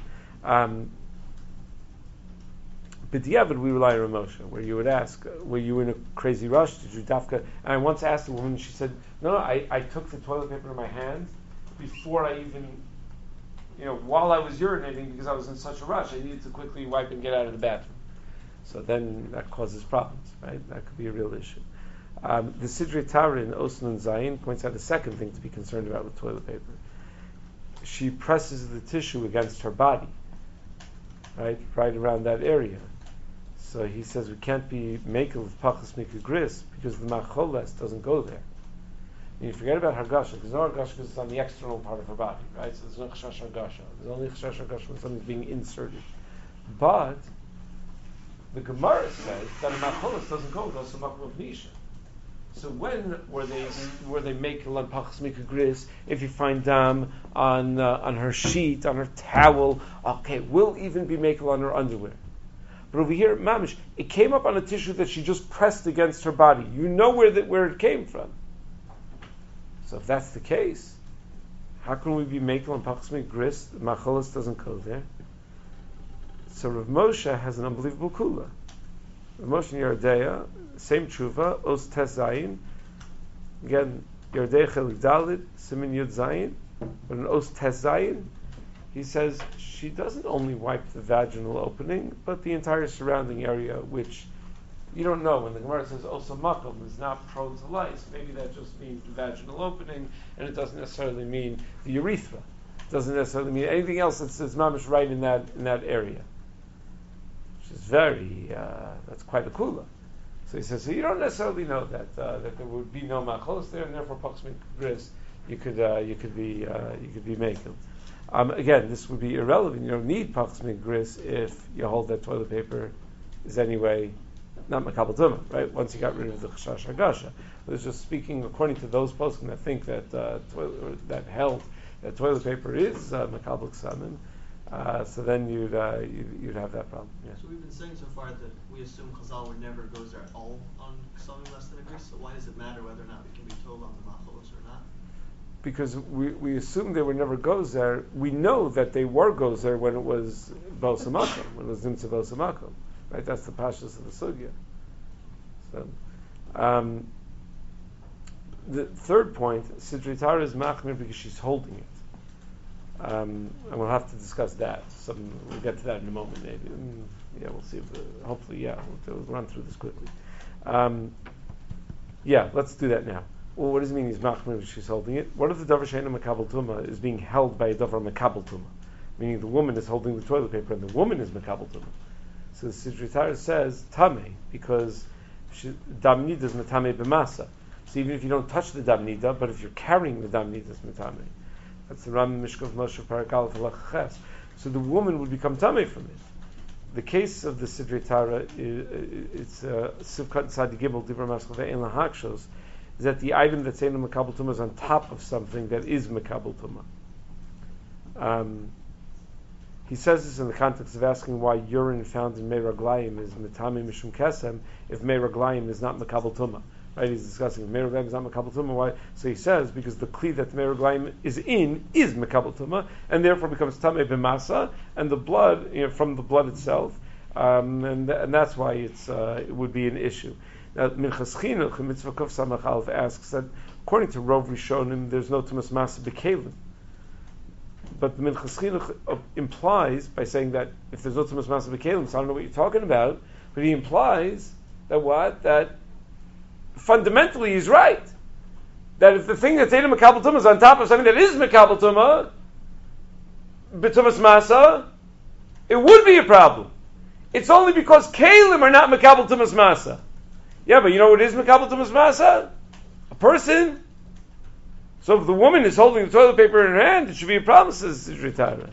B'diavad, we rely on Moshe, where you would ask, were you in a crazy rush? Did you dafka? And I once asked a woman, she said, no, I took the toilet paper in my hand before I even, while I was urinating, because I was in such a rush, I needed to quickly wipe and get out of the bathroom. So then that causes problems, right? That could be a real issue. The Sidrei Tara in Osnan and Zayin points out a second thing to be concerned about with toilet paper. She presses the tissue against her body, right around that area. So he says we can't be makel of pachas mikagris because the macholes doesn't go there. And you forget about hargasha. There's no hargasha because it's on the external part of her body, right? So there's no chashash hargasha. There's only chashash hargasha when something's being inserted. But the Gemara says that a macholes doesn't go to makom of nisha. So when were they makel on pachas mikagris? If you find dam on her sheet, on her towel, okay, we'll even be makel on her underwear. But over here, mamish, it came up on a tissue that she just pressed against her body. You know where it came from. So if that's the case, how can we be makel on pachas mikagris? Macholas doesn't go there. So Rav Moshe has an unbelievable kula. Rav Moshe Yeridea, same tshuva, os tes zayin. Again, Yeridea chelik dalid, simin yud zayin. But in os tes zayin, he says she doesn't only wipe the vaginal opening, but the entire surrounding area, which you don't know. When the Gemara says osa makom is not prone to lice, maybe that just means the vaginal opening, and it doesn't necessarily mean the urethra. It doesn't necessarily mean anything else that's mamish right in that area. Which is that's quite a kula. So he says, so you don't necessarily know that there would be no macholos there, and therefore pachas mikagris you could be making. Again, this would be irrelevant. You don't need pachas mikagris if you hold that toilet paper is anyway not makabel tumah, right? Once you got rid of the chashash hagasha. But it's just speaking according to those poskim that think that that held that toilet paper is makabel ksamim. So then you'd have that problem. Yeah. So we've been saying so far that we assume Chazal would never goes there at all on something less than a gris. So why does it matter whether or not we can be told on the macholos or not? Because we assume they were never goes there. We know that they were goes there when it was Bosamakom, when it was Nimtza Bosamakom. Right? That's the pashas of the sugya. So, the third point, Sidrei Tara is machmir because she's holding it. And we'll have to discuss that. We'll get to that in a moment, maybe. We'll see. Hopefully, we'll run through this quickly. Let's do that now. Well, what does it mean? He's machmir because she's holding it. What if the davar she'eino makabel tumah is being held by a davar makabel tumah, meaning the woman is holding the toilet paper and the woman is makabel tumah? So the Sidrei Tara says tamei because damnida is metame b'masa. So even if you don't touch the damnida, but if you're carrying the damnida, it's metame. That's the Ram Mishkav Moshe Parakal Ches. So the woman would become tamei from it. The case of the Sidrei Tara it's Sivkat Tzadi Gimel Dibra Maskal Ve'en Lahakshos is that the item that's saying the Makabel Tumah is on top of something that is Makabel Tumah. He says this in the context of asking why urine found in Mei Raglayim is Metame Mishum Kesem if Mei Raglayim is not Makabel Tumah. Right, he's discussing if Mei Raglayim is not Makabel Tumah. Why? So he says because the kli that Mei Raglayim is in is Makabel Tumah, and therefore becomes Tamei B'masa, and the blood from the blood itself, and that's why it would be an issue. Now, Minchas Chinuch in Mitzvah Kuf Samach Aleph asks that according to Rov Rishonim, there's no Tumas Masa B'Kelim. But the Minchas Chinuch implies by saying that if there's no Tumas Masa B'Kelim, so I don't know what you're talking about, but he implies that what? That fundamentally he's right. That if the thing that's Eidim Mekabel Tumah is on top of something that is Mekabel Tumah, B'Tumas Masa, it would be a problem. It's only because Kalim are not Mekabel Tumas Masa. Yeah, but you know what is Mekabel Tumas Masa? A person. So if the woman is holding the toilet paper in her hand, it should be a problem, says Sidrei Tara.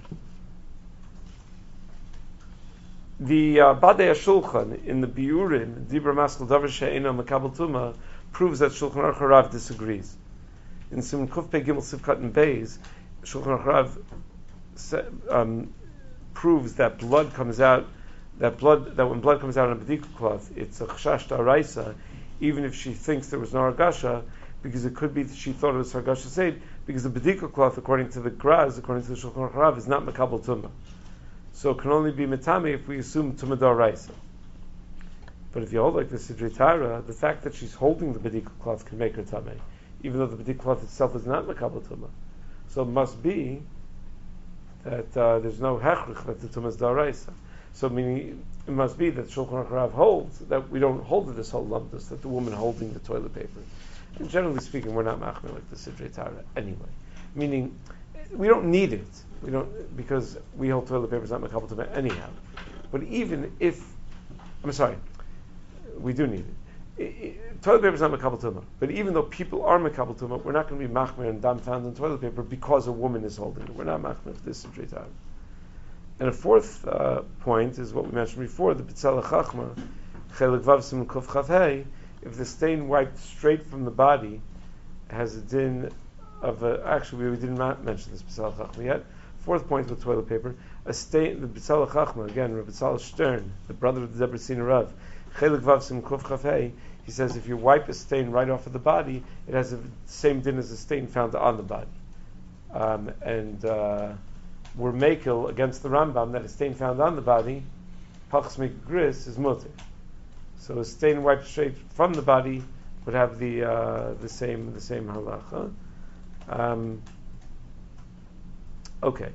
The Badei HaShulchan in the Biurim, Dibra Maskal Davar She'ena Mekabel Tumah, proves that Shulchan Aruch Harav disagrees. In Sim Kuf Pei Gimel Sivkat and Beis, Shulchan Aruch Harav proves that blood comes out, that when blood comes out on a bedikah cloth, it's a chashash d'oraisa, even if she thinks there was no hargasha, because it could be that she thought it was hargasha seid, because the bedikah cloth, according to the Graz, according to the Shulchan Aruch Harav, is not mekabel tumah. So it can only be metame if we assume tumah d'oraisa. But if you hold like the Sidrei Tara, the fact that she's holding the bedikah cloth can make her tamei, even though the bedikah cloth itself is not mekabel tumah. So it must be that there's no hechrich that the tumah is d'oraisa. So meaning it must be that Shulchan Aruch Harav holds that we don't hold this whole lumdus, that the woman holding the toilet paper. And generally speaking, we're not machmir like the Sidrei Tara anyway. Meaning we don't need it. We don't, because we hold toilet paper is not mekabel tumah anyhow. But even if, we do need it. Toilet paper is not mekabel tumah. But even though people are mekabel tumah, we're not going to be machmir and dam found in toilet paper because a woman is holding it. We're not machmir for this Sidrei Tara. And a fourth point is what we mentioned before, the B'tzalach Chachma, Chelik Vav Siman Kuf Chav Hei, if the stain wiped straight from the body has a din of actually we did not mention this B'tzalach Chachma yet. Fourth point with toilet paper, a stain, the B'tzalach Chachma, again, Rabbi Tzal Stern, the brother of the Debreciner Rav, Chelik Vav Siman Kuf Chav Hei, he says if you wipe a stain right off of the body, it has the same din as a stain found on the body. We're makel against the Rambam that a stain found on the body, pachs gris is mutter. So a stain wiped straight from the body would have the same halacha. Okay.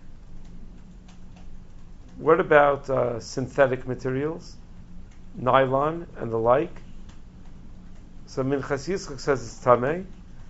What about synthetic materials, nylon and the like? So Minchas Yitzchak says it's tamei.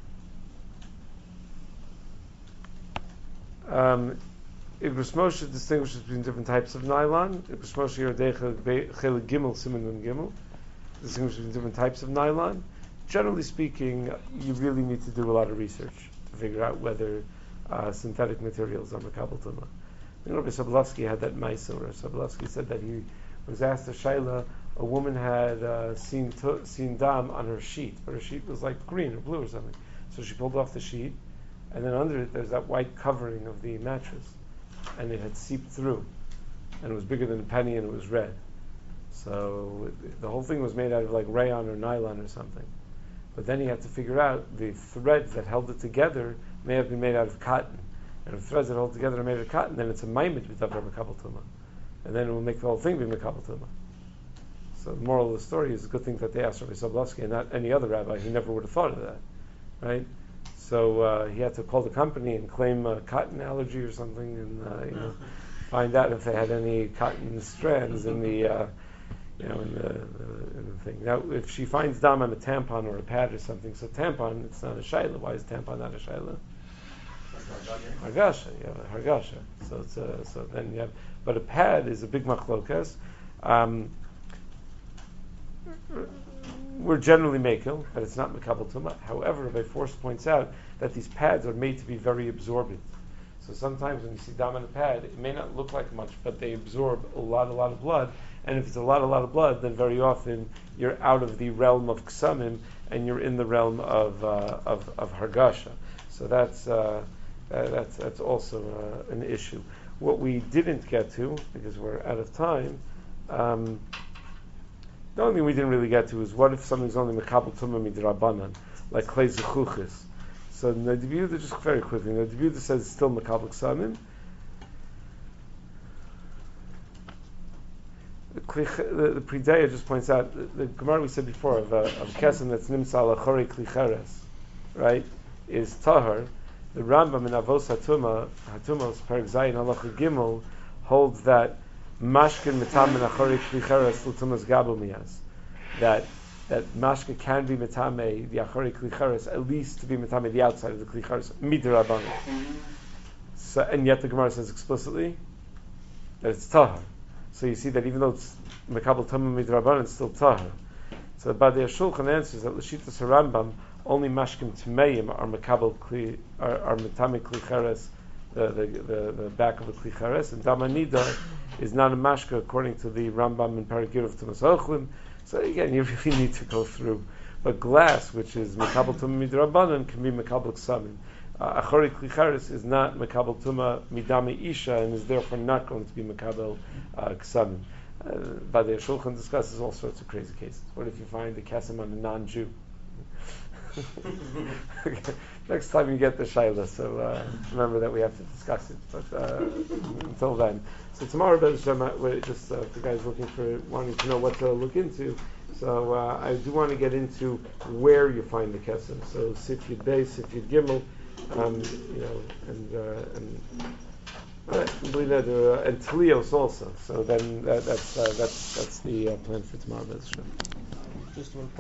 Igros Moshe distinguishes between different types of nylon. Igros Moshe Yodecha Chelik Gimel Siman Nun Gimel distinguishes between different types of nylon. Generally speaking, you really need to do a lot of research to figure out whether synthetic materials are mekabel tumah. I think Rabbi Sobolovsky had that ma'aser. Rabbi Sobolovsky said that he was asked a shaila. A woman had seen dam on her sheet, but her sheet was like green or blue or something. So she pulled off the sheet, and then under it there's that white covering of the mattress, and it had seeped through, and it was bigger than a penny, and it was red. So the whole thing was made out of like rayon or nylon or something. But then he had to figure out the threads that held it together may have been made out of cotton. And if threads that hold together are made of cotton, then it's a maimed b'davar mekabel tumah, and then it will make the whole thing be mekabel tumah. So the moral of the story is a good thing that they asked Rabbi Sobolovsky and not any other rabbi. He never would have thought of that, right? So he had to call the company and claim a cotton allergy or something, and find out if they had any cotton strands in the in the thing. Now, if she finds dam on a tampon or a pad or something, so tampon, it's not a shayla. Why is tampon not a shayla? Hargasha, you have a hargasha. So it's so then you have, but a pad is a big machlokas. We're generally mekel, but it's not mekabel tumah. However, Rabbi Forst points out that these pads are made to be very absorbent. So sometimes when you see dam on a pad, it may not look like much, but they absorb a lot of blood. And if it's a lot of blood, then very often you're out of the realm of ksamim and you're in the realm of hargasha. So that's also an issue. What we didn't get to, because we're out of time, the only thing we didn't really get to is what if something's only mekabel tumah midrabanan, like klei zechuchis. So the Nedav, just very quickly, the Nedav says it's still mekabel ksamim. the Prideya just points out the Gemara we said before of kesem that's nimsa lachori klicheres, right, is tahar. The Rambam in Avos Hatumos Perek Zayin Halacha Gimel holds that mashkin mitam min achori klicheres l'tumas gabel miyas, that mashka can be mitame the achori klicheres at least to be mitame the outside of the klicheres midrabanan. So, and yet the Gemara says explicitly that it's tahar. So you see that even though it's mekabel tamim midrabanan, it's still tahar. So the Badei Shulchan answers that l'shitas Rambam only mashkim tmeim are mekabel kli are mitame klicheres, the back of the klicheres, and damanida is not a mashka according to the Rambam in Paragir of Tumas Ochlim. So again, you really need to go through. But glass, which is mekabel tamim midrabanan, can be mekabel ksamim. Achori klicheres is not mekabel tuma midami isha and is therefore not going to be mekabel ksamim. Badei Shulchan discusses all sorts of crazy cases. What if you find the kesem on a non-Jew? Okay. Next time you get the shaila, so remember that we have to discuss it. But until then, so tomorrow, we're just if the guy's wanting to know what to look into. So I do want to get into where you find the kesem. So Sif Yud Beis, Sif Yud Gimel, and Tlios also. So then that's the plan for tomorrow. Just one point.